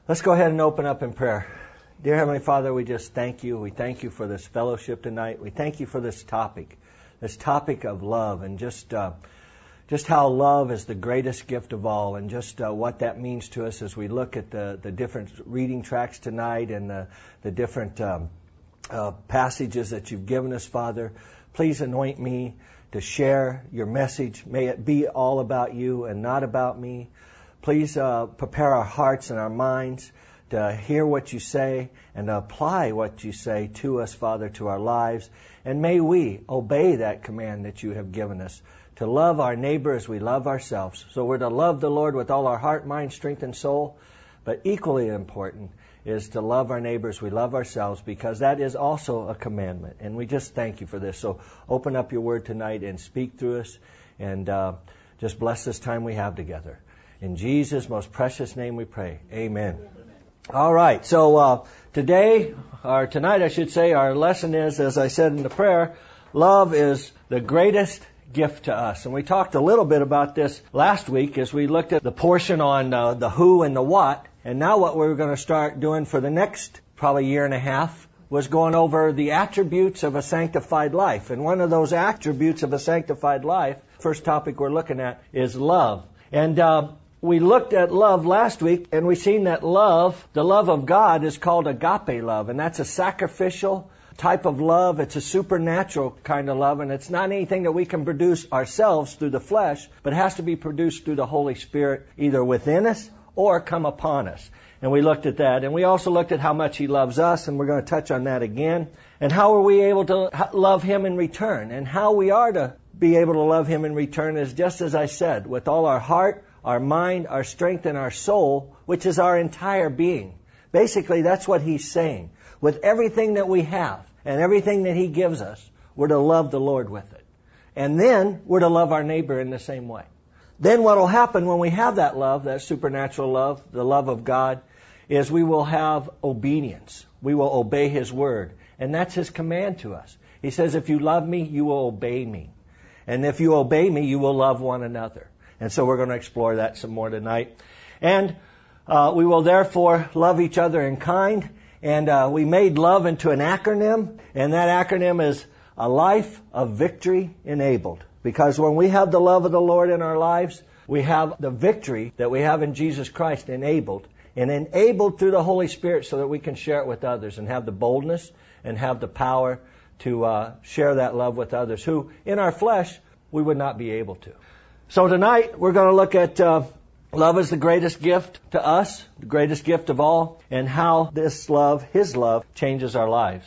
Let's go ahead and open up in prayer. Dear Heavenly Father, we just thank you. We thank you for this fellowship tonight. We thank you for this topic of love, and just how love is the greatest gift of all, and just what that means to us as we look at the different reading tracks tonight and the different passages that you've given us, Father. Please anoint me to share your message. May it be all about you and not about me. Please prepare our hearts and our minds to hear what you say and to apply what you say to us, Father, to our lives. And may we obey that command that you have given us, to love our neighbor as we love ourselves. So we're to love the Lord with all our heart, mind, strength, and soul. But equally important is to love our neighbors, we love ourselves, because that is also a commandment. And we just thank you for this. So open up your word tonight and speak through us, and just bless this time we have together. In Jesus' most precious name we pray. Amen. All right. So tonight, I should say, our lesson is, as I said in the prayer, love is the greatest gift to us. And we talked a little bit about this last week as we looked at the portion on the who and the what. And now what we're going to start doing for the next probably year and a half was going over the attributes of a sanctified life. And one of those attributes of a sanctified life, first topic we're looking at, is love. And we looked at love last week, and we seen that love, the love of God, is called agape love. And that's a sacrificial type of love. It's a supernatural kind of love, and it's not anything that we can produce ourselves through the flesh, but it has to be produced through the Holy Spirit, either within us or come upon us. And we looked at that. And we also looked at how much He loves us, and we're going to touch on that again. And how are we able to love Him in return? And how we are to be able to love Him in return is just as I said, with all our heart, our mind, our strength, and our soul, which is our entire being. Basically, that's what He's saying. With everything that we have and everything that He gives us, we're to love the Lord with it. And then we're to love our neighbor in the same way. Then what will happen when we have that love, that supernatural love, the love of God, is we will have obedience. We will obey His word. And that's His command to us. He says, if you love me, you will obey me. And if you obey me, you will love one another. And so we're going to explore that some more tonight. And we will therefore love each other in kind. And we made love into an acronym. And that acronym is a life of victory enabled. Because when we have the love of the Lord in our lives, we have the victory that we have in Jesus Christ enabled. And enabled through the Holy Spirit so that we can share it with others and have the boldness and have the power to share that love with others who, in our flesh, we would not be able to. So tonight, we're going to look at love is the greatest gift to us, the greatest gift of all, and how this love, His love, changes our lives.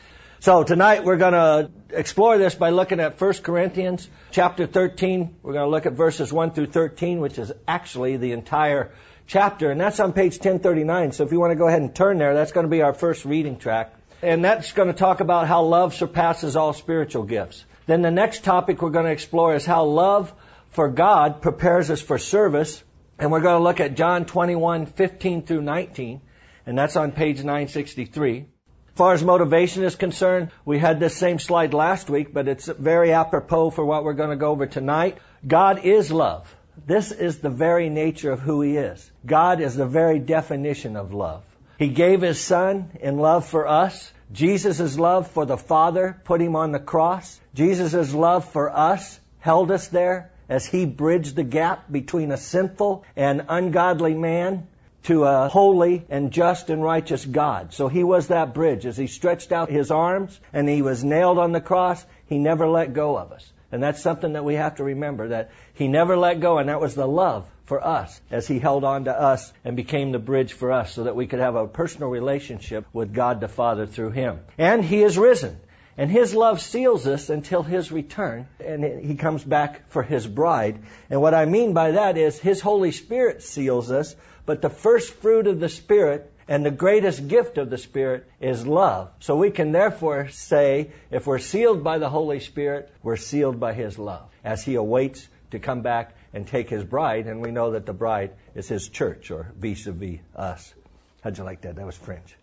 So tonight, we're going to explore this by looking at 1 Corinthians chapter 13. We're going to look at verses 1 through 13, which is actually the entire chapter, and that's on page 1039. So if you want to go ahead and turn there, that's going to be our first reading track. And that's going to talk about how love surpasses all spiritual gifts. Then the next topic we're going to explore is how love for God prepares us for service. And we're going to look at John 21:15 through 19. And that's on page 963. As far as motivation is concerned, we had this same slide last week, but it's very apropos for what we're going to go over tonight. God is love. This is the very nature of who He is. God is the very definition of love. He gave His Son in love for us. Jesus' love for the Father put Him on the cross. Jesus' love for us held us there as He bridged the gap between a sinful and ungodly man to a holy and just and righteous God. So He was that bridge. As He stretched out His arms and He was nailed on the cross, He never let go of us. And that's something that we have to remember, that He never let go, and that was the love for us as He held on to us and became the bridge for us so that we could have a personal relationship with God the Father through Him. And He is risen. And His love seals us until His return, and He comes back for His bride. And what I mean by that is His Holy Spirit seals us, but the first fruit of the Spirit and the greatest gift of the Spirit is love. So we can therefore say, if we're sealed by the Holy Spirit, we're sealed by His love, as He awaits to come back and take His bride. And we know that the bride is His church, or vis-a-vis us. How'd you like that? That was French.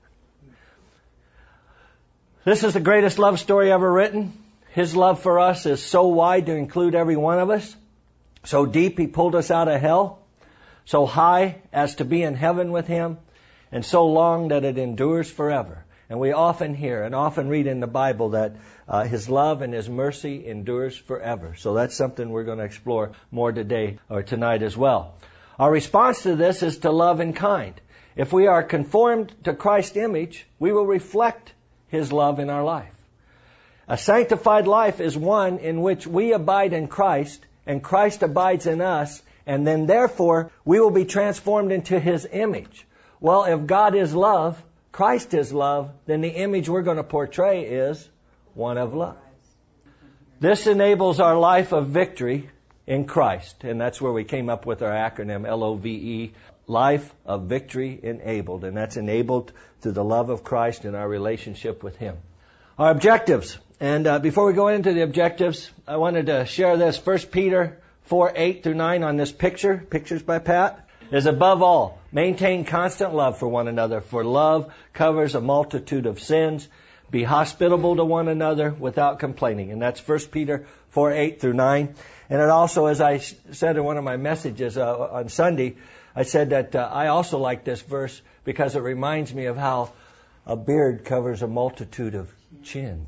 This is the greatest love story ever written. His love for us is so wide to include every one of us. So deep He pulled us out of hell. So high as to be in heaven with Him. and so long that it endures forever. And we often hear and often read in the Bible that His love and His mercy endures forever. So that's something we're going to explore more today or tonight as well. Our response to this is to love in kind. If we are conformed to Christ's image, we will reflect His love in our life. A sanctified life is one in which we abide in Christ and Christ abides in us, and then therefore we will be transformed into His image. Well, if God is love, Christ is love, then the image we're going to portray is one of love. This enables our life of victory in Christ, and that's where we came up with our acronym LOVE, Life of Victory Enabled, and that's enabled through the love of Christ and our relationship with Him. Our objectives, and before we go into the objectives, I wanted to share this. 1 Peter 4:8-9 on this pictures by Pat, is above all, maintain constant love for one another, for love covers a multitude of sins. Be hospitable to one another without complaining. And that's 1 Peter 4:8-9. And it also, as I said in one of my messages on Sunday, I said that I also like this verse because it reminds me of how a beard covers a multitude of chins.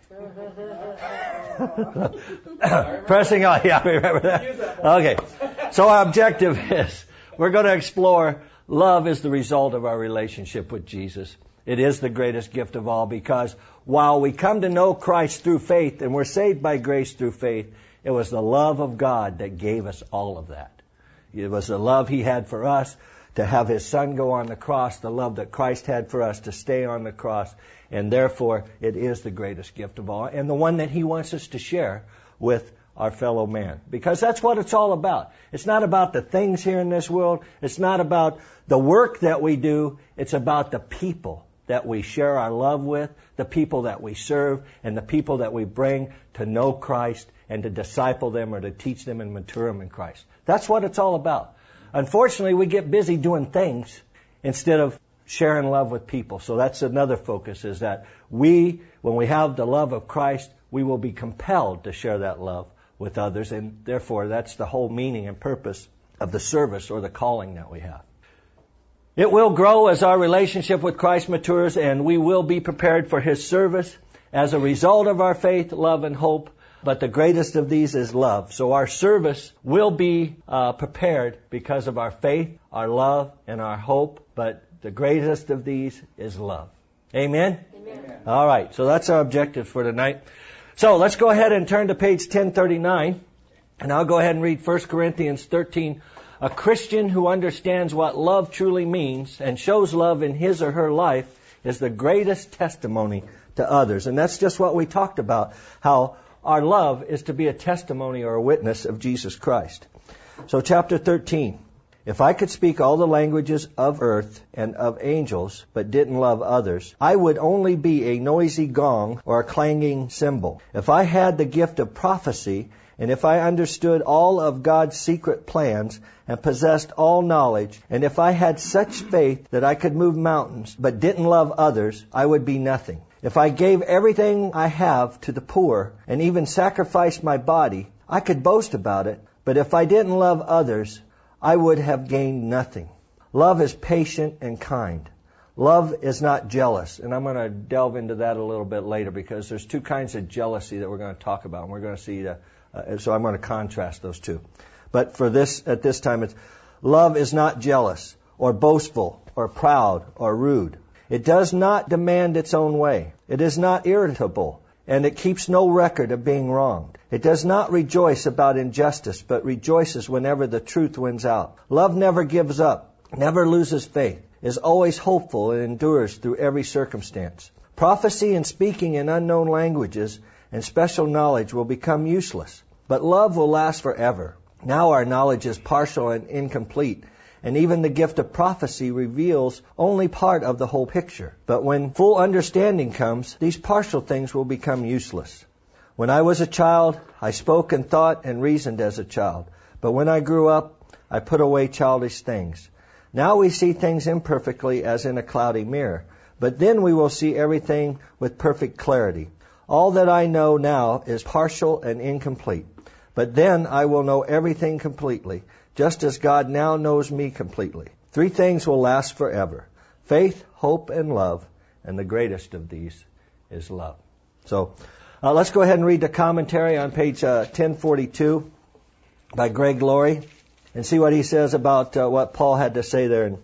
Pressing on, yeah, remember that? Okay. So our objective is, we're going to explore love is the result of our relationship with Jesus. It is the greatest gift of all, because while we come to know Christ through faith and we're saved by grace through faith, it was the love of God that gave us all of that. It was the love He had for us to have His Son go on the cross, the love that Christ had for us to stay on the cross, and therefore it is the greatest gift of all, and the one that He wants us to share with our fellow man. Because that's what it's all about. It's not about the things here in this world. It's not about the work that we do. It's about the people that we share our love with, the people that we serve, and the people that we bring to know Christ and to disciple them or to teach them and mature them in Christ. That's what it's all about. Unfortunately, we get busy doing things instead of sharing love with people. So that's another focus, is that when we have the love of Christ, we will be compelled to share that love with others, and therefore that's the whole meaning and purpose of the service or the calling that we have. It will grow as our relationship with Christ matures, and we will be prepared for His service as a result of our faith, love, and hope. But the greatest of these is love. So our service will be prepared because of our faith, our love, and our hope. But the greatest of these is love. Amen? Amen. All right, so that's our objective for tonight. So let's go ahead and turn to page 1039, and I'll go ahead and read 1 Corinthians 13. A Christian who understands what love truly means and shows love in his or her life is the greatest testimony to others. And that's just what we talked about, how our love is to be a testimony or a witness of Jesus Christ. So chapter 13. If I could speak all the languages of earth and of angels, but didn't love others, I would only be a noisy gong or a clanging cymbal. If I had the gift of prophecy, and if I understood all of God's secret plans and possessed all knowledge, and if I had such faith that I could move mountains, but didn't love others, I would be nothing. If I gave everything I have to the poor, and even sacrificed my body, I could boast about it, but if I didn't love others, I would have gained nothing. Love is patient and kind. Love is not jealous. And I'm going to delve into that a little bit later, because there's two kinds of jealousy that we're going to talk about. And we're going to see, so I'm going to contrast those two. But at this time, it's love is not jealous or boastful or proud or rude. It does not demand its own way. It is not irritable, and it keeps no record of being wronged. It does not rejoice about injustice, but rejoices whenever the truth wins out. Love never gives up, never loses faith, is always hopeful, and endures through every circumstance. Prophecy and speaking in unknown languages and special knowledge will become useless, but love will last forever. Now our knowledge is partial and incomplete, and even the gift of prophecy reveals only part of the whole picture. But when full understanding comes, these partial things will become useless. When I was a child, I spoke and thought and reasoned as a child. But when I grew up, I put away childish things. Now we see things imperfectly as in a cloudy mirror. But then we will see everything with perfect clarity. All that I know now is partial and incomplete. But then I will know everything completely, just as God now knows me completely. Three things will last forever: faith, hope, and love, and the greatest of these is love. So let's go ahead and read the commentary on page 1042 by Greg Laurie and see what he says about what Paul had to say there in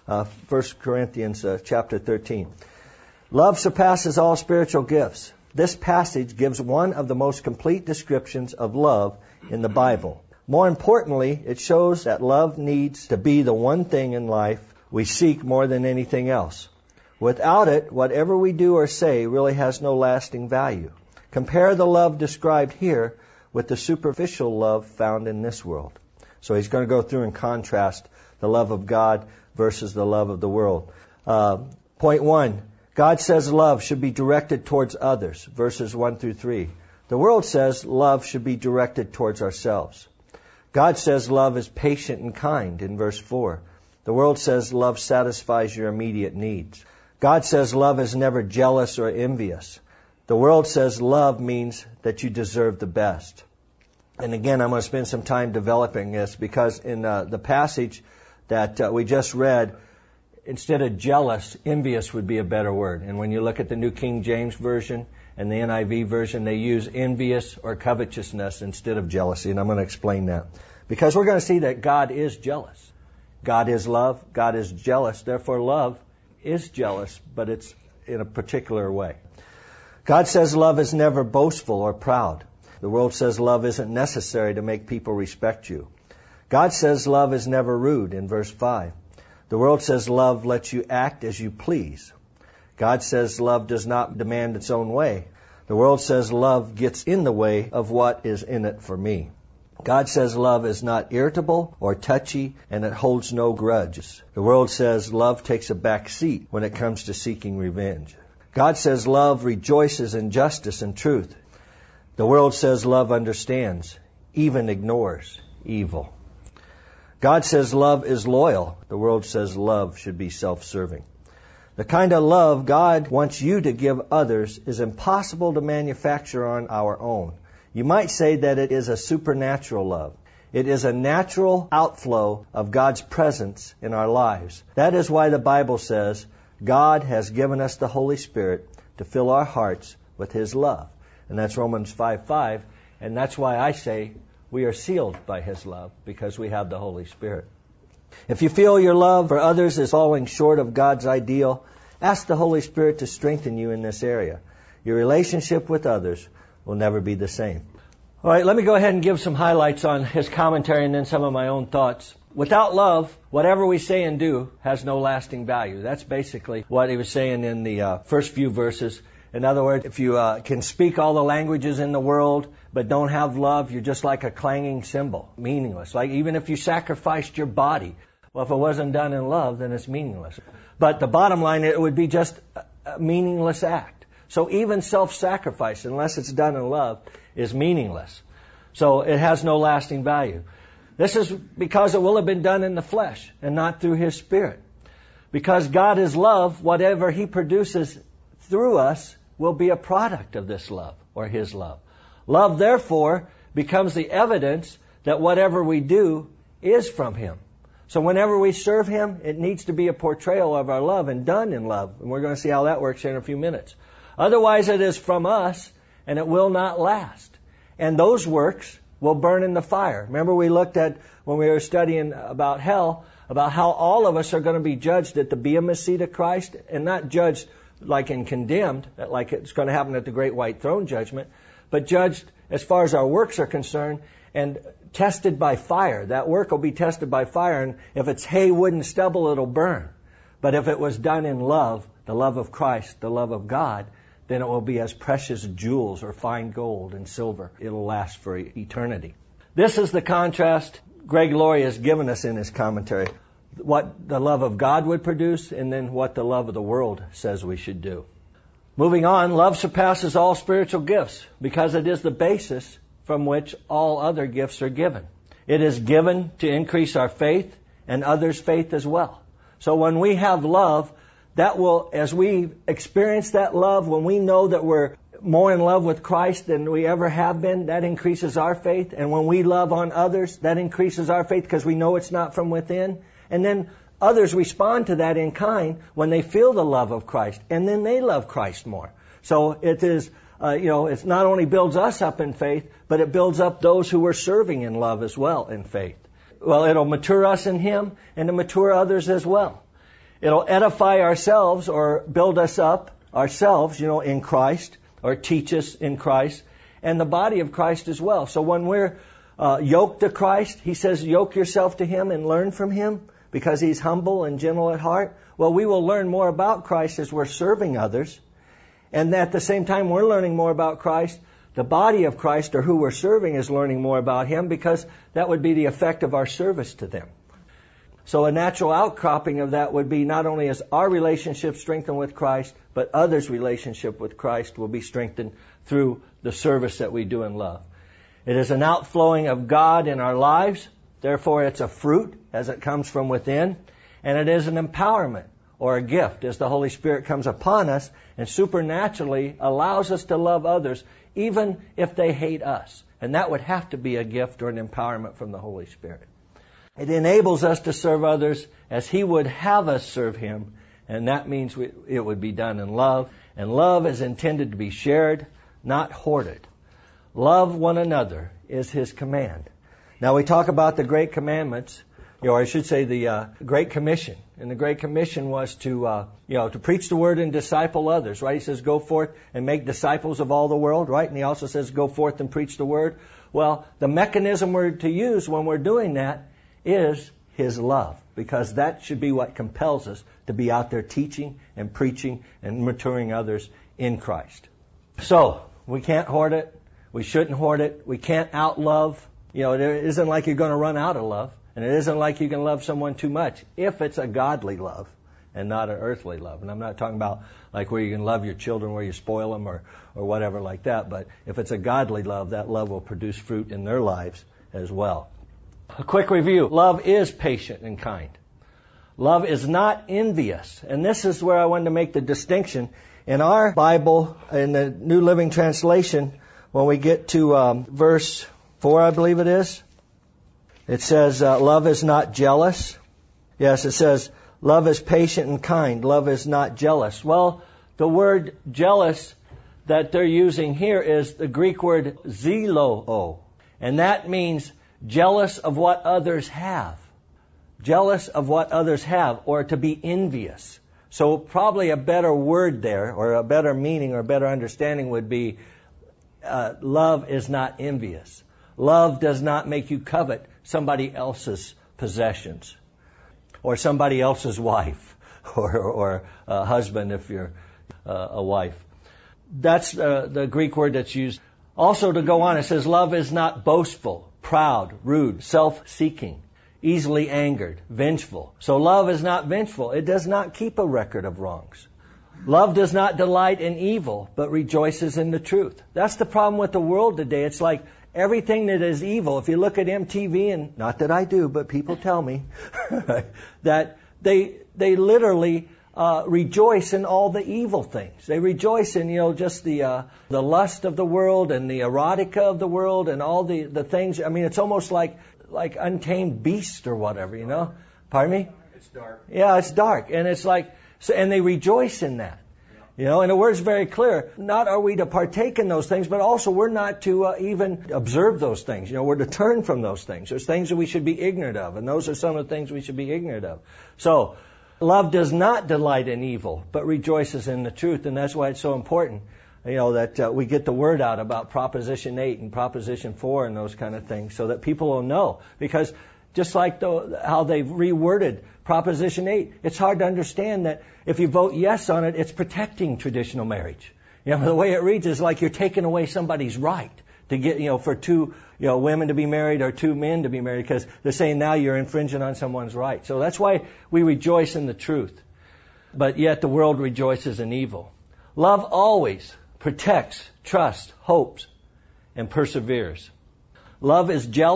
1 Corinthians chapter 13. Love surpasses all spiritual gifts. This passage gives one of the most complete descriptions of love in the Bible. More importantly, it shows that love needs to be the one thing in life we seek more than anything else. Without it, whatever we do or say really has no lasting value. Compare the love described here with the superficial love found in this world. So he's going to go through and contrast the love of God versus the love of the world. Point 1, God says love should be directed towards others, verses 1 through 3. The world says love should be directed towards ourselves. God says love is patient and kind in verse 4. The world says love satisfies your immediate needs. God says love is never jealous or envious. The world says love means that you deserve the best. And again, I'm going to spend some time developing this because in the passage that we just read, instead of jealous, envious would be a better word. And when you look at the New King James Version and the NIV version, they use envious or covetousness instead of jealousy. And I'm going to explain that. Because we're going to see that God is jealous. God is love. God is jealous. Therefore, love is jealous, but it's in a particular way. God says love is never boastful or proud. The world says love isn't necessary to make people respect you. God says love is never rude in verse 5. The world says love lets you act as you please. God says love does not demand its own way. The world says love gets in the way of what is in it for me. God says love is not irritable or touchy and it holds no grudges. The world says love takes a back seat when it comes to seeking revenge. God says love rejoices in justice and truth. The world says love understands, even ignores evil. God says love is loyal. The world says love should be self-serving. The kind of love God wants you to give others is impossible to manufacture on our own. You might say that it is a supernatural love. It is a natural outflow of God's presence in our lives. That is why the Bible says God has given us the Holy Spirit to fill our hearts with His love. And that's Romans 5:5. And that's why I say we are sealed by His love, because we have the Holy Spirit. If you feel your love for others is falling short of God's ideal, ask the Holy Spirit to strengthen you in this area. Your relationship with others will never be the same. All right, let me go ahead and give some highlights on his commentary and then some of my own thoughts. Without love, whatever we say and do has no lasting value. That's basically what he was saying in the first few verses. In other words, if you can speak all the languages in the world but don't have love, you're just like a clanging cymbal, meaningless. Like even if you sacrificed your body, well, if it wasn't done in love, then it's meaningless. But the bottom line, it would be just a meaningless act. So even self-sacrifice, unless it's done in love, is meaningless. So it has no lasting value. This is because it will have been done in the flesh and not through His Spirit. Because God is love, whatever He produces through us will be a product of this love or His love. Love, therefore, becomes the evidence that whatever we do is from Him. So whenever we serve Him, it needs to be a portrayal of our love and done in love. And we're going to see how that works here in a few minutes. Otherwise, it is from us and it will not last. And those works will burn in the fire. Remember we looked at, when we were studying about hell, about how all of us are going to be judged at the Bema seat of Christ, and not judged like and condemned, like it's going to happen at the great white throne judgment, but judged as far as our works are concerned and tested by fire. That work will be tested by fire, and if it's hay, wood, and stubble, it'll burn. But if it was done in love, the love of Christ, the love of God, then it will be as precious jewels or fine gold and silver. It'll last for eternity. This is the contrast Greg Laurie has given us in his commentary. What the love of God would produce, and then what the love of the world says we should do. Moving on, love surpasses all spiritual gifts because it is the basis from which all other gifts are given. It is given to increase our faith and others' faith as well. So when we have love, that will, as we experience that love, when we know that we're more in love with Christ than we ever have been, that increases our faith. And when we love on others, that increases our faith because we know it's not from within. And then others respond to that in kind when they feel the love of Christ, and then they love Christ more. So it is, it not only builds us up in faith, but it builds up those who we're serving in love as well in faith. Well, it'll mature us in Him and to mature others as well. It'll edify ourselves or build us up ourselves, in Christ, or teach us in Christ, and the body of Christ as well. So when we're yoked to Christ, He says, yoke yourself to Him and learn from Him, because He's humble and gentle at heart. Well, we will learn more about Christ as we're serving others. And at the same time we're learning more about Christ, the body of Christ, or who we're serving, is learning more about Him, because that would be the effect of our service to them. So a natural outcropping of that would be not only is our relationship strengthened with Christ, but others' relationship with Christ will be strengthened through the service that we do in love. It is an outflowing of God in our lives. Therefore, it's a fruit as it comes from within. And it is an empowerment or a gift as the Holy Spirit comes upon us and supernaturally allows us to love others, even if they hate us. And that would have to be a gift or an empowerment from the Holy Spirit. It enables us to serve others as He would have us serve Him. And that means it would be done in love. And love is intended to be shared, not hoarded. Love one another is His command. Now we talk about the Great Commandments, or I should say the Great Commission. And the Great Commission was to preach the Word and disciple others, right? He says, go forth and make disciples of all the world, right? And He also says, go forth and preach the Word. Well, the mechanism we're to use when we're doing that is His love, because that should be what compels us to be out there teaching and preaching and maturing others in Christ. So, we can't hoard it. We shouldn't hoard it. We can't outlove. It isn't like you're going to run out of love. And it isn't like you can love someone too much if it's a godly love and not an earthly love. And I'm not talking about like where you can love your children, where you spoil them or whatever like that. But if it's a godly love, that love will produce fruit in their lives as well. A quick review. Love is patient and kind. Love is not envious. And this is where I wanted to make the distinction. In our Bible, in the New Living Translation, when we get to verse 4, I believe it is, it says, love is not jealous. Yes, it says, love is patient and kind. Love is not jealous. Well, the word jealous that they're using here is the Greek word ziloo. And that means jealous of what others have. Jealous of what others have, or to be envious. So probably a better word there, or a better meaning or a better understanding would be, love is not envious. Love does not make you covet somebody else's possessions, or somebody else's wife, or a husband if you're a wife. That's the Greek word that's used. Also, to go on, it says love is not boastful, proud, rude, self-seeking, easily angered, vengeful. So love is not vengeful. It does not keep a record of wrongs. Love does not delight in evil, but rejoices in the truth. That's the problem with the world today. It's like everything that is evil. If you look at MTV, and not that I do, but people tell me, that they literally rejoice in all the evil things. They rejoice in, just the lust of the world and the erotica of the world and all the things. I mean, it's almost like untamed beasts or whatever, Pardon me? It's dark. Yeah, it's dark. And it's like, and they rejoice in that. And the word's very clear. Not are we to partake in those things, but also we're not to even observe those things. We're to turn from those things. There's things that we should be ignorant of, and those are some of the things we should be ignorant of. So, love does not delight in evil, but rejoices in the truth, and that's why it's so important, that we get the word out about Proposition 8 and Proposition 4 and those kind of things, so that people will know. Because just like how they've reworded Proposition 8, it's hard to understand that if you vote yes on it, it's protecting traditional marriage. The way it reads is like you're taking away somebody's right to get, for two, women to be married or two men to be married, because they're saying now you're infringing on someone's right. So that's why we rejoice in the truth. But yet the world rejoices in evil. Love always protects, trusts, hopes, and perseveres. Love is jealous? ?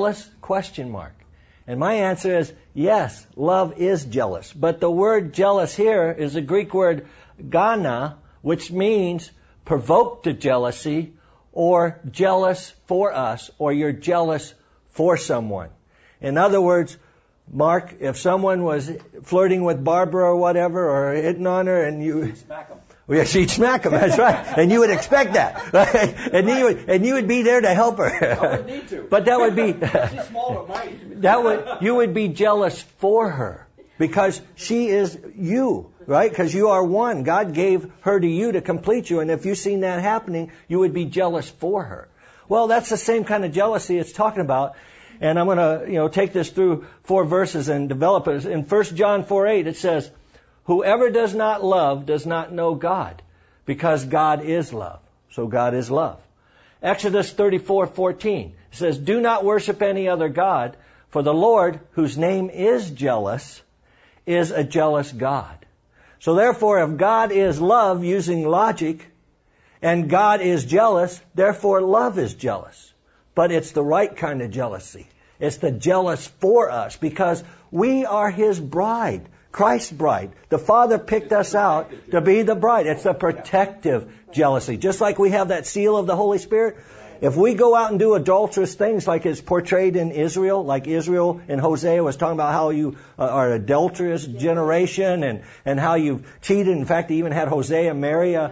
And my answer is, yes, love is jealous. But the word jealous here is the Greek word gana, which means provoked to jealousy, or jealous for us, or you're jealous for someone. In other words, Mark, if someone was flirting with Barbara or whatever, or hitting on her, and you... Smack them. Well, yeah, she'd smack him, that's right. And you would expect that, right? And you would be there to help her. I would need to. But that would be... She's small, but might. You would be jealous for her. Because she is you, right? Because you are one. God gave her to you to complete you. And if you've seen that happening, you would be jealous for her. Well, that's the same kind of jealousy it's talking about. And I'm going to, take this through 4 verses and develop it. In 1 John 4:8, it says, whoever does not love does not know God, because God is love. So God is love. Exodus 34:14 says, do not worship any other God, for the Lord, whose name is jealous, is a jealous God. So therefore, if God is love using logic, and God is jealous, therefore love is jealous. But it's the right kind of jealousy. It's the jealous for us, because we are His bride, Christ's bride. The Father picked us out to be the bride. It's a protective jealousy. Just like we have that seal of the Holy Spirit, if we go out and do adulterous things like it's portrayed in Israel, like Israel in Hosea was talking about how you are an adulterous generation and how you've cheated. In fact, he even had Hosea marry an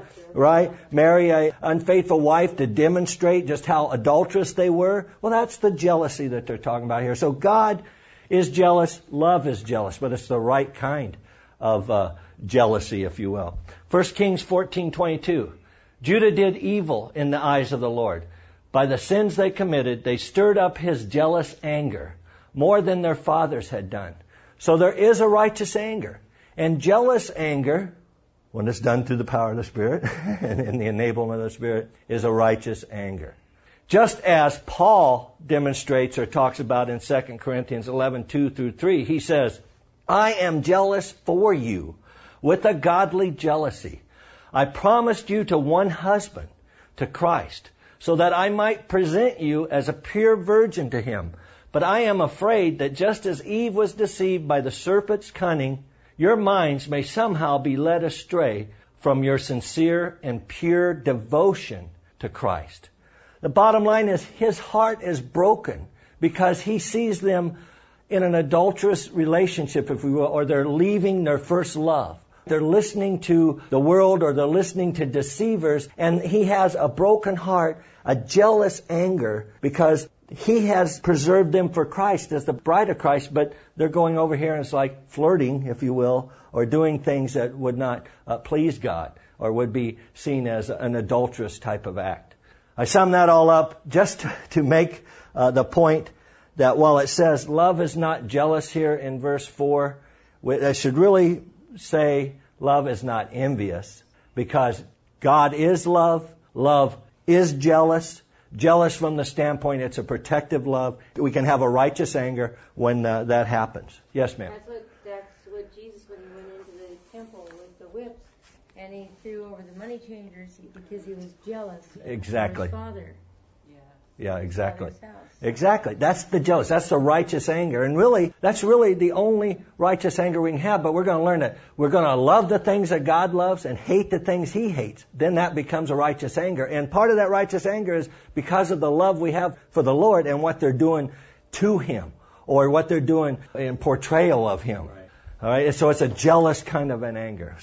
unfaithful wife to demonstrate just how adulterous they were. Well, that's the jealousy that they're talking about here. So God is jealous, love is jealous, but it's the right kind of jealousy, if you will. 1 Kings 14:22. Judah did evil in the eyes of the Lord. By the sins they committed, they stirred up His jealous anger more than their fathers had done. So there is a righteous anger. And jealous anger, when it's done through the power of the Spirit and the enablement of the Spirit, is a righteous anger. Just as Paul demonstrates or talks about in 2 Corinthians 11:2-3, he says, I am jealous for you with a godly jealousy. I promised you to one husband, to Christ, so that I might present you as a pure virgin to Him. But I am afraid that just as Eve was deceived by the serpent's cunning, your minds may somehow be led astray from your sincere and pure devotion to Christ. The bottom line is his heart is broken because he sees them in an adulterous relationship, if we will, or they're leaving their first love. They're listening to the world or they're listening to deceivers, and he has a broken heart, a jealous anger, because he has preserved them for Christ as the bride of Christ, but they're going over here and it's like flirting, if you will, or doing things that would not please God or would be seen as an adulterous type of act. I sum that all up just to make the point that while it says love is not jealous here in verse 4, I should really say love is not envious, because God is love. Love is jealous. Jealous from the standpoint it's a protective love. We can have a righteous anger when that happens. Yes, ma'am. That's what Jesus, when he went into the temple with the whips, and he threw over the money changers because he was jealous Exactly. of his father. Yeah, exactly. Father's house. Exactly. That's the jealous. That's the righteous anger. And really, that's really the only righteous anger we can have. But we're going to learn that we're going to love the things that God loves and hate the things He hates. Then that becomes a righteous anger. And part of that righteous anger is because of the love we have for the Lord and what they're doing to Him or what they're doing in portrayal of Him. Right. All right. So it's a jealous kind of an anger.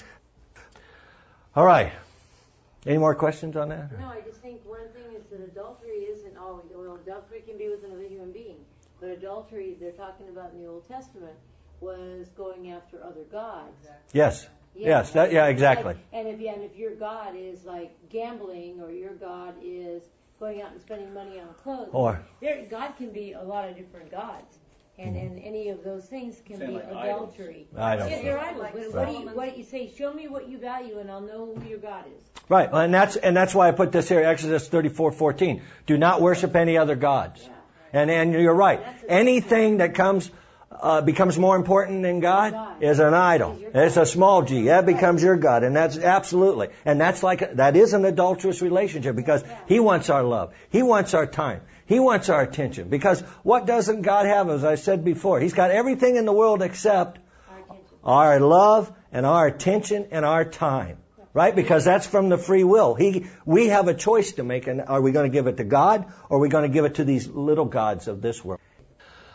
All right. Any more questions on that? No, I just think one thing is that adultery isn't always, well, adultery can be with another human being, but adultery they're talking about in the Old Testament was going after other gods. Yes. Yeah. Yes. Exactly. Like, and if your God is like gambling, or your God is going out and spending money on clothes, God can be a lot of different gods. And any of those things can be like adultery. I don't Yeah, know. they're idols. What do you say? Show me what you value, and I'll know who your God is. Right, and that's why I put this here, Exodus 34:14. Do not worship any other gods. Yeah. And you're right. Anything that becomes more important than God is an idol. It's a small g. That becomes your God, and that's absolutely. And that is an adulterous relationship, because He wants our love. He wants our time. He wants our attention. Because what doesn't God have? As I said before, He's got everything in the world except our love and our attention and our time. Right? Because that's from the free will. We have a choice to make. And are we going to give it to God, or are we going to give it to these little gods of this world?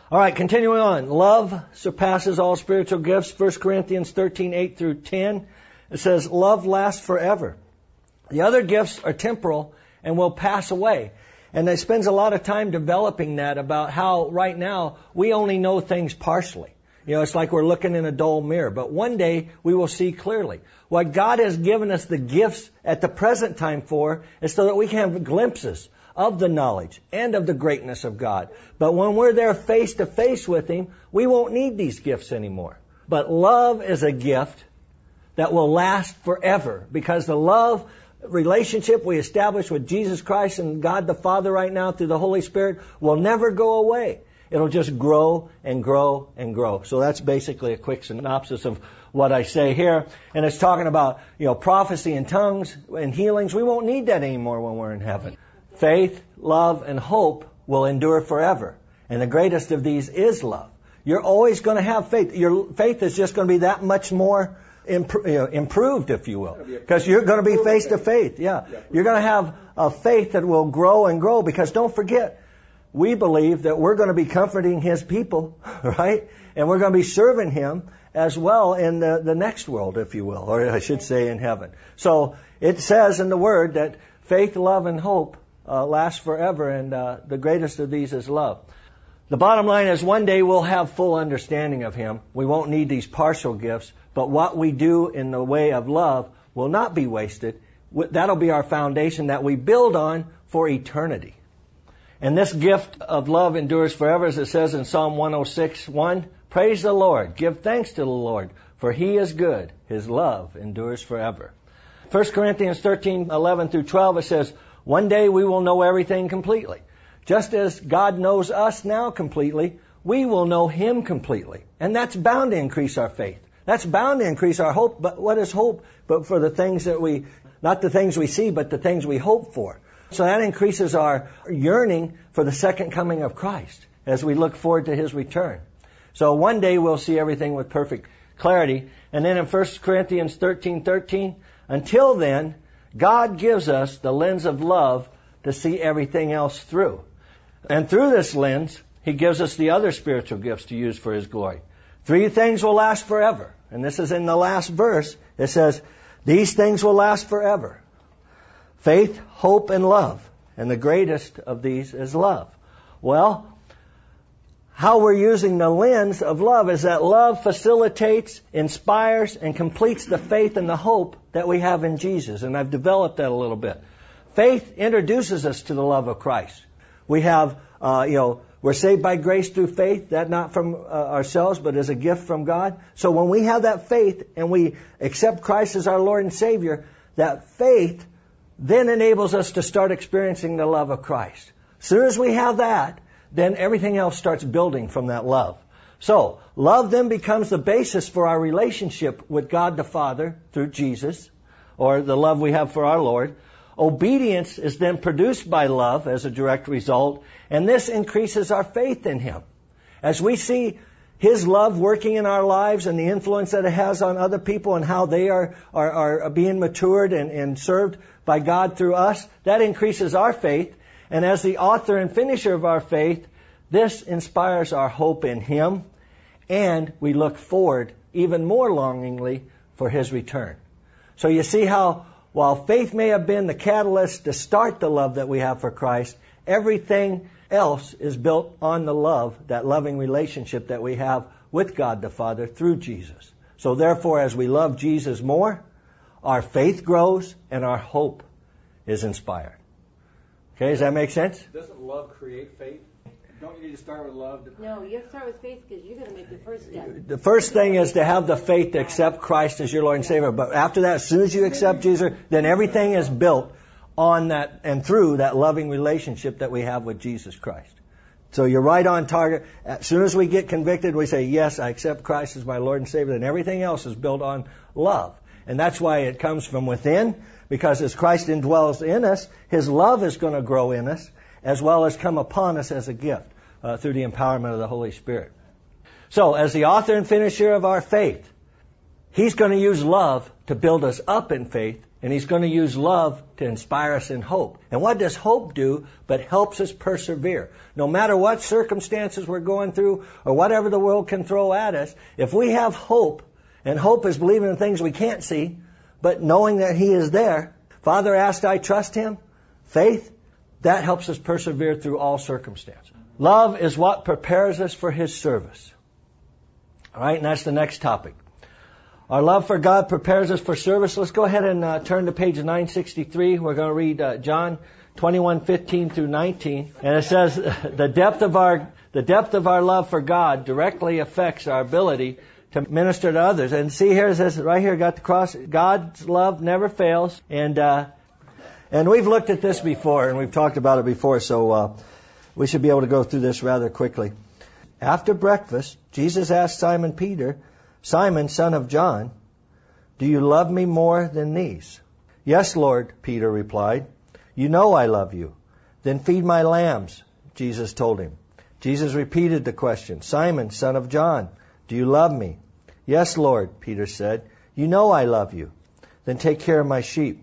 All right, continuing on. Love surpasses all spiritual gifts. 1 Corinthians 13:8 through 10. It says, love lasts forever. The other gifts are temporal and will pass away. And it spends a lot of time developing that about how right now we only know things partially. You know, it's like we're looking in a dull mirror. But one day we will see clearly. What God has given us the gifts at the present time for is so that we can have glimpses of the knowledge and of the greatness of God. But when we're there face to face with Him, we won't need these gifts anymore. But love is a gift that will last forever, because the love relationship we establish with Jesus Christ and God the Father right now through the Holy Spirit will never go away. It'll just grow and grow and grow. So that's basically a quick synopsis of what I say here. And it's talking about, prophecy and tongues and healings. We won't need that anymore when we're in heaven. Faith, love, and hope will endure forever. And the greatest of these is love. You're always going to have faith. Your faith is just going to be that much more improved, if you will. Because you're going to be face to faith. Yeah. You're going to have a faith that will grow and grow. Because don't forget, we believe that we're going to be comforting His people, right? And we're going to be serving Him as well in the next world, if you will. Or I should say in heaven. So it says in the Word that faith, love, and hope last forever, and the greatest of these is love. The bottom line is one day we'll have full understanding of Him. We won't need these partial gifts, but what we do in the way of love will not be wasted. That'll be our foundation that we build on for eternity. And this gift of love endures forever, as it says in Psalm 106:1. Praise the Lord, give thanks to the Lord, for He is good. His love endures forever. 1 Corinthians 13:11 through 12, it says, one day we will know everything completely. Just as God knows us now completely, we will know Him completely. And that's bound to increase our faith. That's bound to increase our hope. But what is hope? But for the things that not the things we see, but the things we hope for. So that increases our yearning for the second coming of Christ as we look forward to His return. So one day we'll see everything with perfect clarity. And then in 1 Corinthians 13:13, until then, God gives us the lens of love to see everything else through. And through this lens, He gives us the other spiritual gifts to use for His glory. 3 things will last forever. And this is in the last verse. It says, these things will last forever. Faith, hope, and love. And the greatest of these is love. Well, how we're using the lens of love is that love facilitates, inspires, and completes the faith and the hope that we have in Jesus. And I've developed that a little bit. Faith introduces us to the love of Christ. We have, we're saved by grace through faith, that not from ourselves, but as a gift from God. So when we have that faith and we accept Christ as our Lord and Savior, that faith then enables us to start experiencing the love of Christ. As soon as we have that, then everything else starts building from that love. So, love then becomes the basis for our relationship with God the Father through Jesus, or the love we have for our Lord. Obedience is then produced by love as a direct result, and this increases our faith in Him. As we see His love working in our lives and the influence that it has on other people and how they are being matured and served by God through us, that increases our faith. And as the author and finisher of our faith, this inspires our hope in Him, and we look forward even more longingly for His return. So you see how, while faith may have been the catalyst to start the love that we have for Christ, everything else is built on the love, that loving relationship that we have with God the Father through Jesus. So therefore, as we love Jesus more, our faith grows and our hope is inspired. Okay, does that make sense? Doesn't love create faith? Don't you need to start with love? No, you have to start with faith because you're going to make the first step. The first thing is to have the faith to accept Christ as your Lord and Savior. But after that, as soon as you accept Jesus, then everything is built on that and through that loving relationship that we have with Jesus Christ. So you're right on target. As soon as we get convicted, we say, yes, I accept Christ as my Lord and Savior. Then everything else is built on love. And that's why it comes from within, because as Christ indwells in us, His love is going to grow in us, as well as come upon us as a gift through the empowerment of the Holy Spirit. So, as the author and finisher of our faith, He's going to use love to build us up in faith, and He's going to use love to inspire us in hope. And what does hope do but helps us persevere? No matter what circumstances we're going through or whatever the world can throw at us, if we have hope, and hope is believing in things we can't see, but knowing that He is there. Father asked, I trust Him. Faith, that helps us persevere through all circumstances. Love is what prepares us for His service. All right, and that's the next topic. Our love for God prepares us for service. Let's go ahead and turn to page 963. We're going to read John 21:15 through 19. And it says, the depth of our love for God directly affects our ability to minister to others. And see here, it says right here, got the cross. God's love never fails. And we've looked at this before, and we've talked about it before, so we should be able to go through this rather quickly. After breakfast, Jesus asked Simon Peter, Simon, son of John, do you love me more than these? Yes, Lord, Peter replied. You know I love you. Then feed my lambs, Jesus told him. Jesus repeated the question, Simon, son of John, do you love me? Yes, Lord, Peter said. You know I love you. Then take care of my sheep.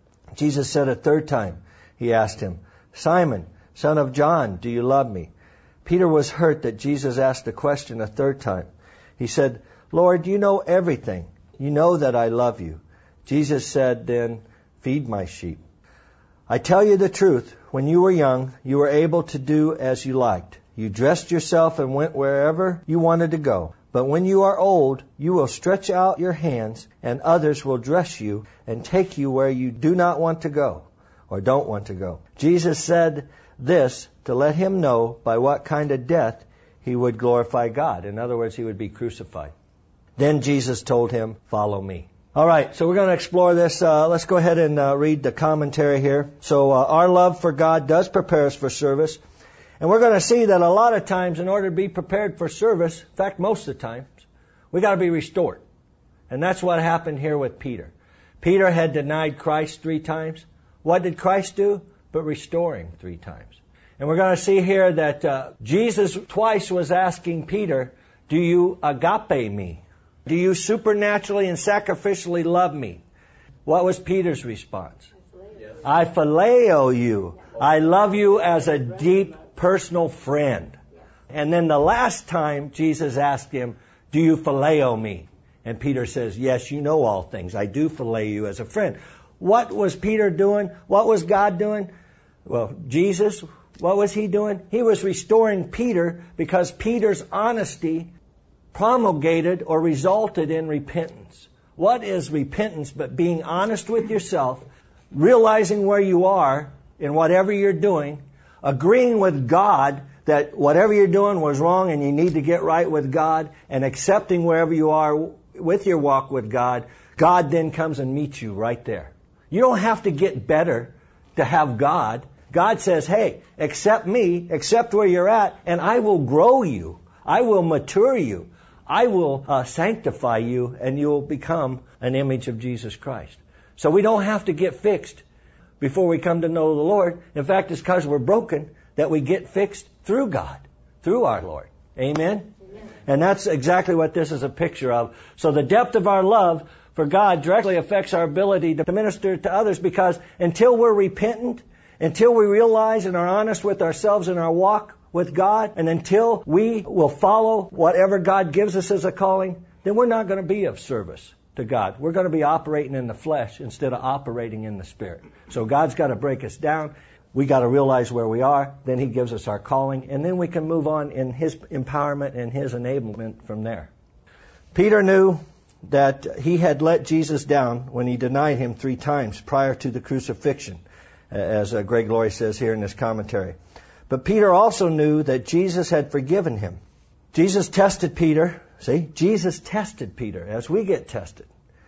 Jesus said a third time. He asked him, Simon, son of John, do you love me? Peter was hurt that Jesus asked the question a third time. He said, Lord, you know everything. You know that I love you. Jesus said then, feed my sheep. I tell you the truth, when you were young, you were able to do as you liked. You dressed yourself and went wherever you wanted to go. But when you are old, you will stretch out your hands, and others will dress you and take you where you do not want to go, or don't want to go. Jesus said this to let him know by what kind of death he would glorify God. In other words, he would be crucified. Then Jesus told him, follow me. All right, so we're going to explore this. Let's go ahead and read the commentary here. So our love for God does prepare us for service. And we're going to see that a lot of times, in order to be prepared for service, in fact, most of the times, we got to be restored. And that's what happened here with Peter. Peter had denied Christ 3 times. What did Christ do? But restore him 3 times. And we're going to see here that Jesus twice was asking Peter, do you agape me? Do you supernaturally and sacrificially love me? What was Peter's response? I phileo you. I love you as a deep personal friend. And then the last time Jesus asked him, do you phileo me? And Peter says, yes, you know all things. I do phileo you as a friend. What was Peter doing? What was God doing? Well, Jesus, what was he doing? He was restoring Peter because Peter's honesty promulgated or resulted in repentance. What is repentance but being honest with yourself, realizing where you are in whatever you're doing, agreeing with God that whatever you're doing was wrong and you need to get right with God, and accepting wherever you are with your walk with God. God then comes and meets you right there. You don't have to get better to have God. God says, hey, accept me, accept where you're at, and I will grow you. I will mature you. I will sanctify you, and you'll become an image of Jesus Christ. So we don't have to get fixed before we come to know the Lord. In fact, it's because we're broken that we get fixed through God, through our Lord. Amen? Amen? And that's exactly what this is a picture of. So the depth of our love for God directly affects our ability to minister to others, because until we're repentant, until we realize and are honest with ourselves in our walk with God, and until we will follow whatever God gives us as a calling, then we're not going to be of service to God. We're going to be operating in the flesh instead of operating in the Spirit. So God's got to break us down. We got to realize where we are. Then He gives us our calling, and then we can move on in His empowerment and His enablement from there. Peter knew that he had let Jesus down when he denied Him 3 times prior to the crucifixion, as Greg Laurie says here in his commentary. But Peter also knew that Jesus had forgiven him. Jesus tested Peter. See, Jesus tested Peter as we get tested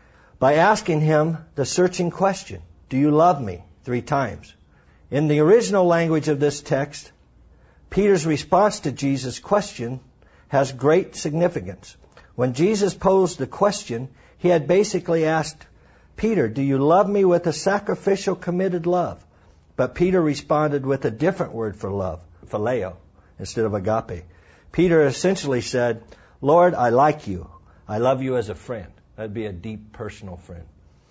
by asking him the searching question, do you love me? 3 times. In the original language of this text, Peter's response to Jesus' question has great significance. When Jesus posed the question, he had basically asked Peter, do you love me with a sacrificial, committed love? But Peter responded with a different word for love, phileo, instead of agape. Peter essentially said, Lord, I like you. I love you as a friend. That'd be a deep personal friend.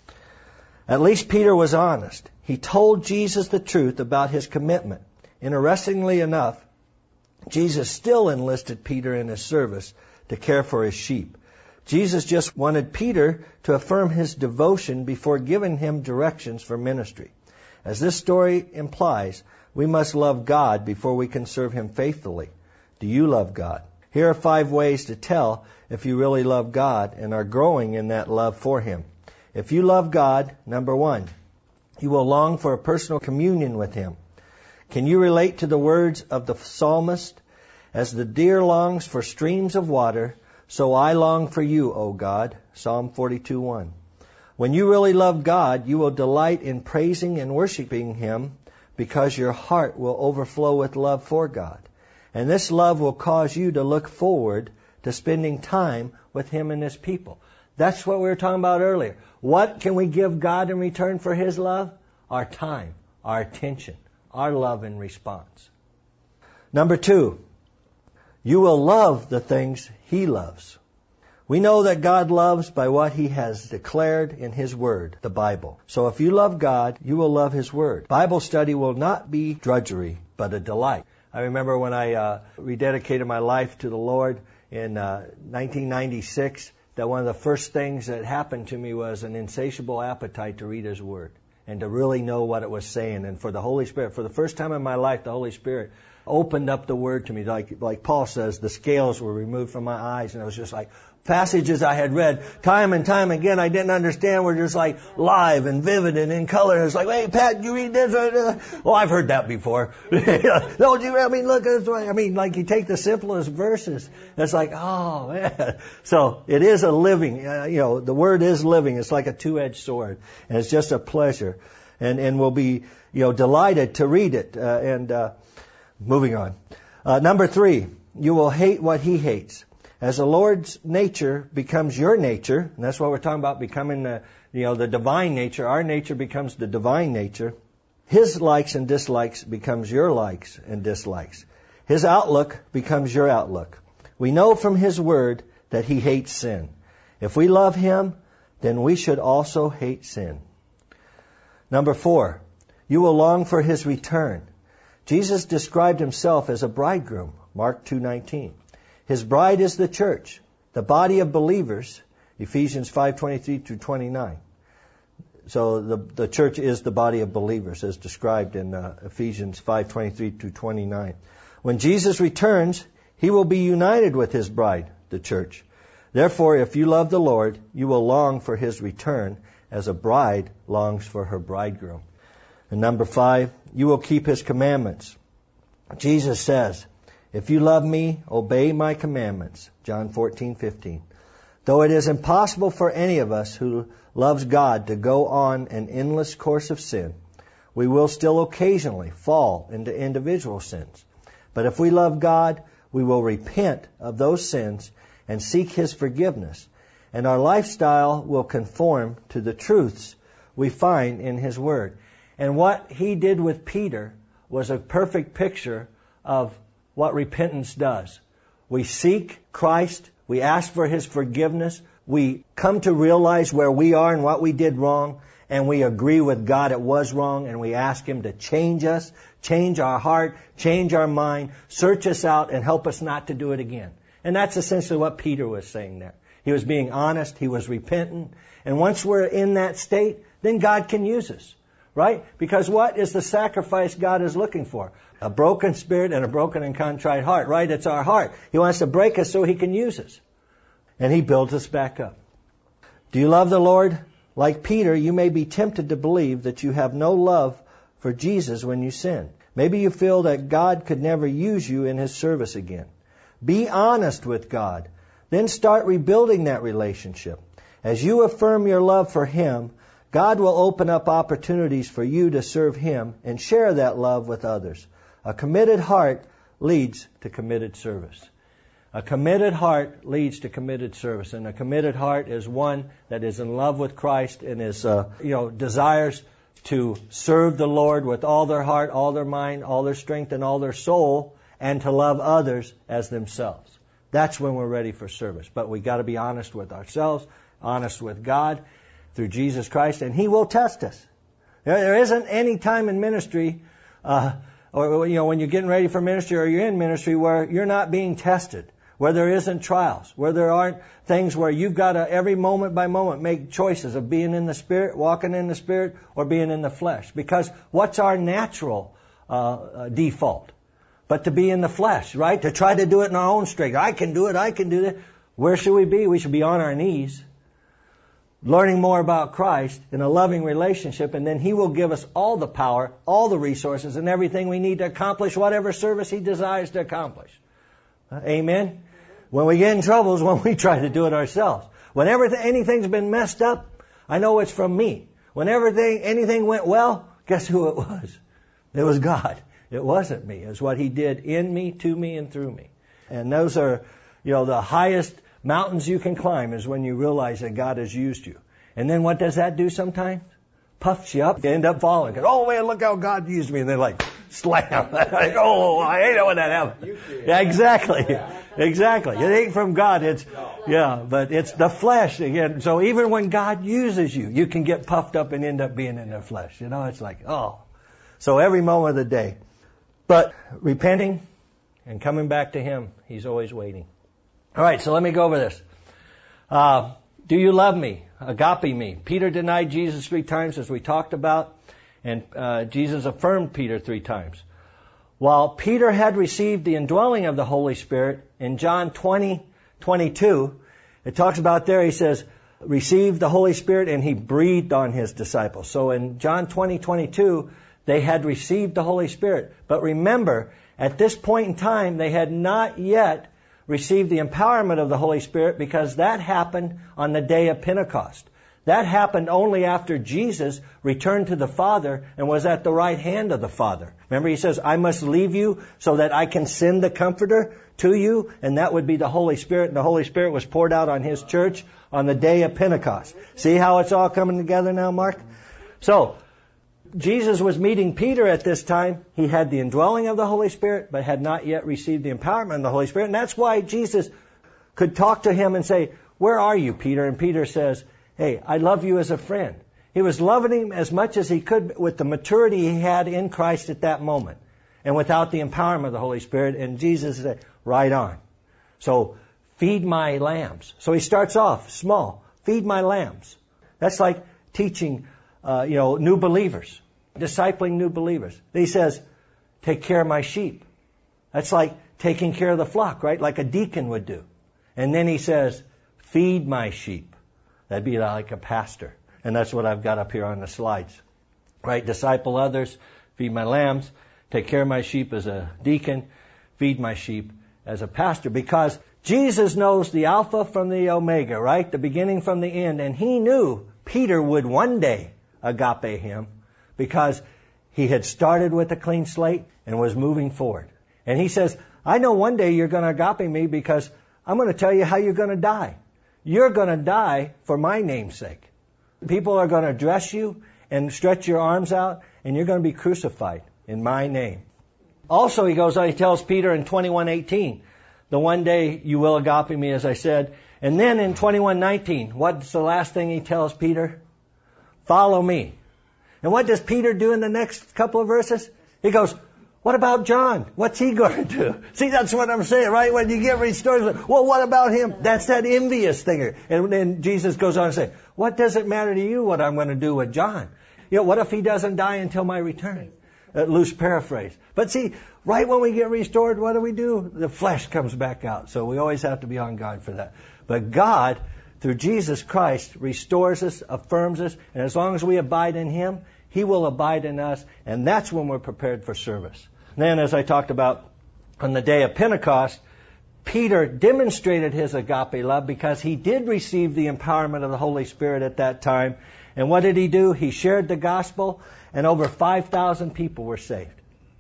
At least Peter was honest. He told Jesus the truth about his commitment. Interestingly enough, Jesus still enlisted Peter in his service to care for his sheep. Jesus just wanted Peter to affirm his devotion before giving him directions for ministry. As this story implies, we must love God before we can serve him faithfully. Do you love God? Here are 5 ways to tell if you really love God and are growing in that love for him. If you love God, number 1, you will long for a personal communion with him. Can you relate to the words of the psalmist? As the deer longs for streams of water, so I long for you, O God. Psalm 42:1. When you really love God, you will delight in praising and worshiping him because your heart will overflow with love for God. And this love will cause you to look forward to spending time with him and his people. That's what we were talking about earlier. What can we give God in return for his love? Our time, our attention, our love in response. Number 2, you will love the things he loves. We know that God loves by what he has declared in his word, the Bible. So if you love God, you will love his word. Bible study will not be drudgery, but a delight. I remember when I rededicated my life to the Lord in 1996, that one of the first things that happened to me was an insatiable appetite to read his word and to really know what it was saying. And for the Holy Spirit, for the first time in my life, the Holy Spirit opened up the word to me. Like Paul says, the scales were removed from my eyes, and it was just like passages I had read time and time again I didn't understand were just like live and vivid and in color. And it's like, hey, Pat, you read this? Well, I've heard that before. Don't you? I mean, look, I mean, like you take the simplest verses. It's like, oh, man. So it is a living, the word is living. It's like a two-edged sword. And it's just a pleasure. And we'll be, delighted to read it. Moving on. Number 3, you will hate what he hates. As the Lord's nature becomes your nature, and that's what we're talking about, becoming the divine nature. Our nature becomes the divine nature. His likes and dislikes becomes your likes and dislikes. His outlook becomes your outlook. We know from his word that he hates sin. If we love him, then we should also hate sin. Number 4, you will long for his return. Jesus described himself as a bridegroom, Mark 2:19. His bride is the church, the body of believers, Ephesians 5:23-29. So the church is the body of believers as described in Ephesians 5:23-29. When Jesus returns, he will be united with his bride, the church. Therefore, if you love the Lord, you will long for his return as a bride longs for her bridegroom. And number 5, you will keep his commandments. Jesus says, if you love me, obey my commandments. John 14:15. Though it is impossible for any of us who loves God to go on an endless course of sin, we will still occasionally fall into individual sins. But if we love God, we will repent of those sins and seek his forgiveness. And our lifestyle will conform to the truths we find in his word. And what he did with Peter was a perfect picture of what repentance does. We seek Christ, we ask for his forgiveness, we come to realize where we are and what we did wrong, and we agree with God it was wrong, and we ask him to change us, change our heart, change our mind, search us out, and help us not to do it again. And that's essentially what Peter was saying there. He was being honest, he was repentant, and once we're in that state, then God can use us. Right? Because what is the sacrifice God is looking for? A broken spirit and a broken and contrite heart. Right? It's our heart. He wants to break us so he can use us. And he builds us back up. Do you love the Lord? Like Peter, you may be tempted to believe that you have no love for Jesus when you sin. Maybe you feel that God could never use you in his service again. Be honest with God. Then start rebuilding that relationship. As you affirm your love for him, God will open up opportunities for you to serve him and share that love with others. A committed heart leads to committed service. A committed heart leads to committed service. And a committed heart is one that is in love with Christ and is, desires to serve the Lord with all their heart, all their mind, all their strength, and all their soul, and to love others as themselves. That's when we're ready for service. But we got to be honest with ourselves honest with God through Jesus Christ, and He will test us. There isn't any time in ministry, or when you're getting ready for ministry or you're in ministry where you're not being tested, where there isn't trials, where there aren't things where you've got to every moment by moment make choices of being in the Spirit, walking in the Spirit, or being in the flesh. Because what's our natural default? But to be in the flesh, right? To try to do it in our own strength. I can do it, I can do that. Where should we be? We should be on our knees, learning more about Christ in a loving relationship, and then He will give us all the power, all the resources, and everything we need to accomplish whatever service He desires to accomplish. Amen? When we get in trouble is when we try to do it ourselves. Whenever anything's been messed up, I know it's from me. Whenever anything went well, guess who it was? It was God. It wasn't me. It's what He did in me, to me, and through me. And those are, the highest mountains you can climb is when you realize that God has used you. And then what does that do sometimes? Puffs you up. You end up falling. Oh man, look how God used me. And then slam. Oh, I hate it when that happens. Yeah, exactly. Exactly. It ain't from God. But it's the flesh again. So even when God uses you, you can get puffed up and end up being in the flesh. It's like, oh. So every moment of the day. But repenting and coming back to Him, He's always waiting. All right, so let me go over this. Do you love me? Agape me. Peter denied Jesus 3 times, as we talked about, and Jesus affirmed Peter 3 times. While Peter had received the indwelling of the Holy Spirit, in John 20:22, it talks about there, he says, received the Holy Spirit, and He breathed on His disciples. So in John 20:22, they had received the Holy Spirit. But remember, at this point in time, they had not yet received the empowerment of the Holy Spirit, because that happened on the day of Pentecost. That happened only after Jesus returned to the Father and was at the right hand of the Father. Remember, He says, I must leave you so that I can send the Comforter to you, and that would be the Holy Spirit. And the Holy Spirit was poured out on His church on the day of Pentecost. See how it's all coming together now, Mark? So, Jesus was meeting Peter at this time. He had the indwelling of the Holy Spirit, but had not yet received the empowerment of the Holy Spirit. And that's why Jesus could talk to him and say, where are you, Peter? And Peter says, hey, I love you as a friend. He was loving him as much as he could with the maturity he had in Christ at that moment, and without the empowerment of the Holy Spirit. And Jesus said, right on. So, feed my lambs. So he starts off small. Feed my lambs. That's like teaching new believers, discipling new believers. He says, take care of my sheep. That's like taking care of the flock, right? Like a deacon would do. And then He says, feed my sheep. That'd be like a pastor. And that's what I've got up here on the slides. Right? Disciple others, feed my lambs, take care of my sheep as a deacon, feed my sheep as a pastor. Because Jesus knows the Alpha from the Omega, right? The beginning from the end. And He knew Peter would one day agape him, because he had started with a clean slate and was moving forward. And He says, I know one day you're going to agape me, because I'm going to tell you how you're going to die. You're going to die for my name's sake. People are going to dress you and stretch your arms out, and you're going to be crucified in my name. Also, He goes on, He tells Peter in 21:18, the one day you will agape me, as I said. And then in 21:19, what's the last thing He tells Peter? Follow me. And what does Peter do in the next couple of verses? He goes, what about John? What's he going to do? See, that's what I'm saying, right? When you get restored, well, what about him? That's that envious thing. And then Jesus goes on and says, what does it matter to you what I'm going to do with John? What if he doesn't die until my return? Loose paraphrase. But see, right when we get restored, what do? The flesh comes back out. So we always have to be on guard for that. But God, through Jesus Christ, restores us, affirms us, and as long as we abide in Him, He will abide in us, and that's when we're prepared for service. Then, as I talked about, on the day of Pentecost, Peter demonstrated his agape love because he did receive the empowerment of the Holy Spirit at that time. And what did he do? He shared the gospel, and over 5,000 people were saved.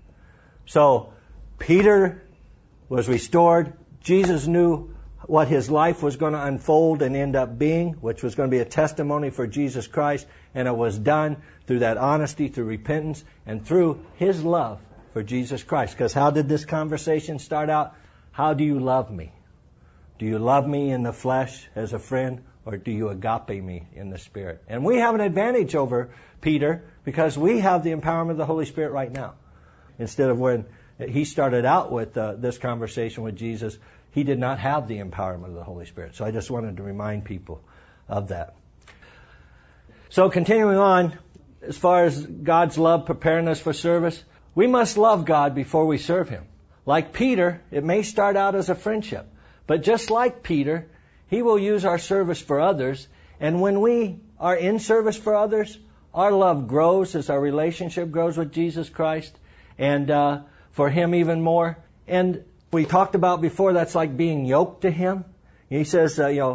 So, Peter was restored. Jesus knew what his life was going to unfold and end up being, which was going to be a testimony for Jesus Christ, and it was done through that honesty, through repentance, and through his love for Jesus Christ. Because how did this conversation start out? How do you love me? Do you love me in the flesh as a friend, or do you agape me in the Spirit? And we have an advantage over Peter because we have the empowerment of the Holy Spirit right now. Instead of when he started out with this conversation with Jesus, he did not have the empowerment of the Holy Spirit. So I just wanted to remind people of that. So continuing on, as far as God's love preparing us for service, we must love God before we serve Him. Like Peter, it may start out as a friendship. But just like Peter, He will use our service for others. And when we are in service for others, our love grows as our relationship grows with Jesus Christ. And for Him even more. And we talked about before, that's like being yoked to Him. He says,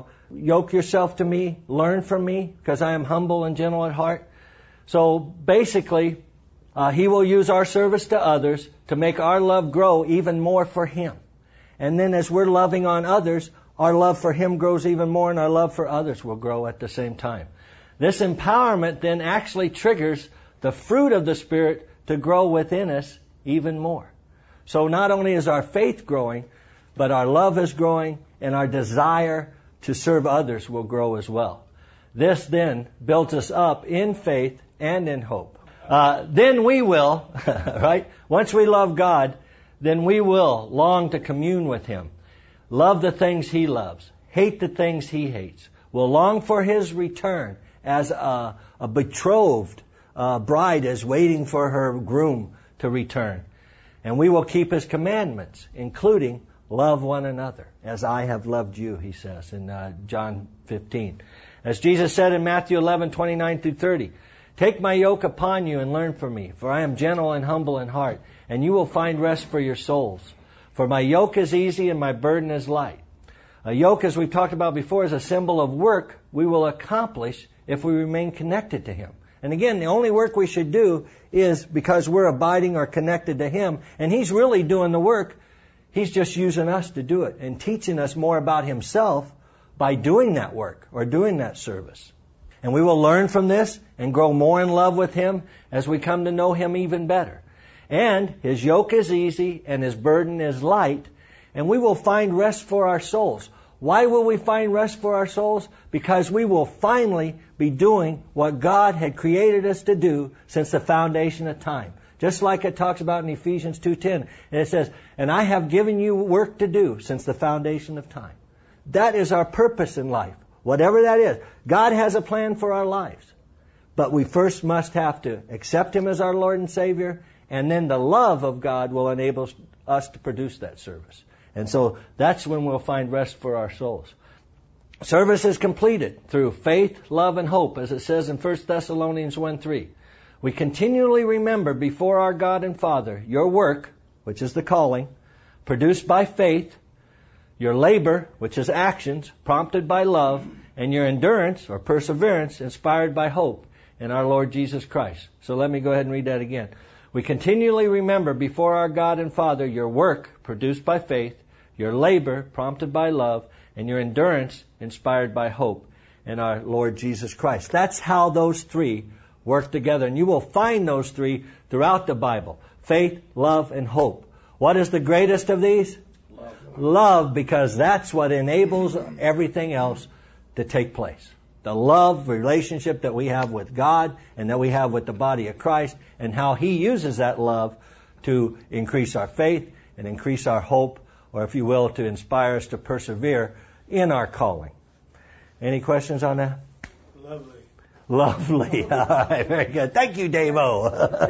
yoke yourself to me, learn from me, because I am humble and gentle at heart. So basically, He will use our service to others to make our love grow even more for Him. And then as we're loving on others, our love for Him grows even more, and our love for others will grow at the same time. This empowerment then actually triggers the fruit of the Spirit to grow within us even more. So not only is our faith growing, but our love is growing, and our desire to serve others will grow as well. This then builds us up in faith and in hope. Then we will, right? Once we love God, then we will long to commune with Him. Love the things He loves. Hate the things He hates. We'll long for His return as a betrothed bride is waiting for her groom to return. And we will keep His commandments, including love one another, as I have loved you, He says in John 15. As Jesus said in Matthew 11:29-30, take my yoke upon you and learn from me, for I am gentle and humble in heart, and you will find rest for your souls. For my yoke is easy and my burden is light. A yoke, as we've talked about before, is a symbol of work we will accomplish if we remain connected to Him. And again, the only work we should do is because we're abiding or connected to Him, and He's really doing the work. He's just using us to do it and teaching us more about Himself by doing that work or doing that service. And we will learn from this and grow more in love with Him as we come to know Him even better. And His yoke is easy and His burden is light, and we will find rest for our souls. Why will we find rest for our souls? Because we will finally be doing what God had created us to do since the foundation of time. Just like it talks about in Ephesians 2:10. And it says, and I have given you work to do since the foundation of time. That is our purpose in life. Whatever that is. God has a plan for our lives. But we first must have to accept Him as our Lord and Savior. And then the love of God will enable us to produce that service. And so that's when we'll find rest for our souls. Service is completed through faith, love, and hope, as it says in 1 Thessalonians 1:3. We continually remember before our God and Father your work, which is the calling, produced by faith, your labor, which is actions, prompted by love, and your endurance or perseverance, inspired by hope in our Lord Jesus Christ. So let me go ahead and read that again. We continually remember before our God and Father your work, produced by faith, your labor, prompted by love, and your endurance, inspired by hope in our Lord Jesus Christ. That's how those three work together. And you will find those three throughout the Bible. Faith, love, and hope. What is the greatest of these? Love. Love, because that's what enables everything else to take place. The love relationship that we have with God and that we have with the body of Christ, and how He uses that love to increase our faith and increase our hope, or if you will, to inspire us to persevere in our calling. Any questions on that? Lovely. Lovely. All right, very good. Thank you, Dave-O.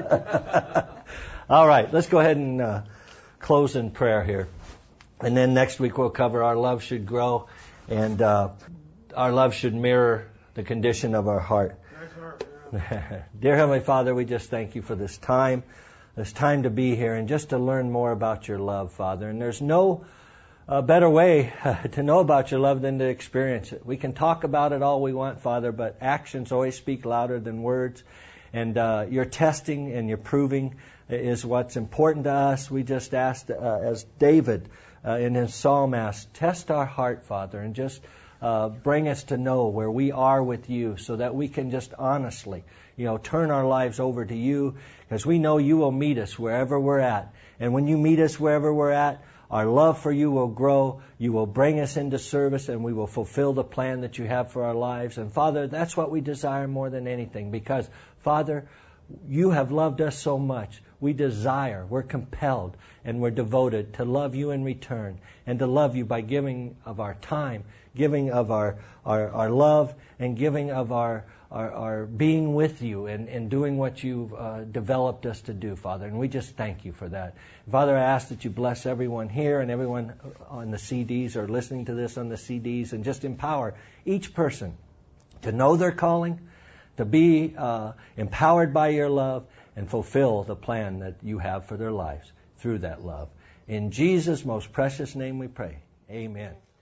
All right, let's go ahead and close in prayer here. And then next week we'll cover our love should grow, and our love should mirror the condition of our heart. Dear Heavenly Father, we just thank you for this time to be here and just to learn more about your love, Father. And there's no better way to know about your love than to experience it. We can talk about it all we want, Father, but actions always speak louder than words. And your testing and your proving is what's important to us. We just asked, as David in his psalm asked, test our heart, Father, and just bring us to know where we are with you so that we can just honestly, turn our lives over to you, because we know you will meet us wherever we're at. And when you meet us wherever we're at, Our love for you will grow. You will bring us into service, and we will fulfill the plan that you have for our lives. And Father, that's what we desire more than anything, because Father, you have loved us so much. We desire, we're compelled, and we're devoted to love you in return, and to love you by giving of our time, giving of our love, and giving of our being with you and doing what you've developed us to do, Father. And we just thank you for that. Father, I ask that you bless everyone here and everyone on the CDs or listening to this on the CDs, and just empower each person to know their calling, to be empowered by your love, and fulfill the plan that you have for their lives through that love. In Jesus' most precious name we pray. Amen.